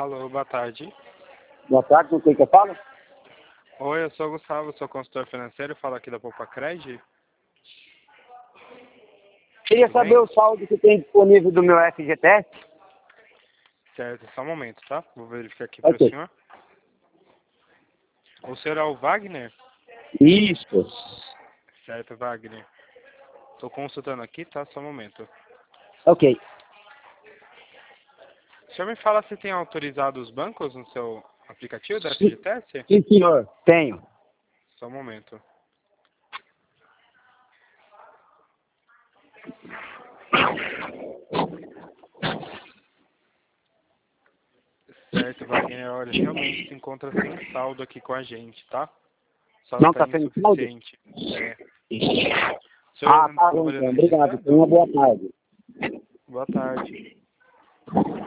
Alô, boa tarde. Boa tarde, com quem que eu falo? Oi, eu sou o Gustavo, sou consultor financeiro, falo aqui da Poupa Cred. Queria Tudo saber bem? o saldo que tem disponível do meu FGTS. Certo, só um momento, tá? Vou verificar aqui para o Ok. senhor. O senhor é o Wagner? Isso. Certo, Wagner. Estou consultando aqui, tá? Só um momento. Ok. O senhor me fala se tem autorizado os bancos no seu aplicativo da Sim, FGTS? sim, senhor. Tenho. Só um momento. Certo, Wagner, olha, realmente se encontra sem saldo aqui com a gente, tá? Saldo Não está está tendo saldo? insuficiente. É. O senhor Ah, não tá está bom então. trabalhando Obrigado. registrando? Tenha uma boa tarde. Boa tarde.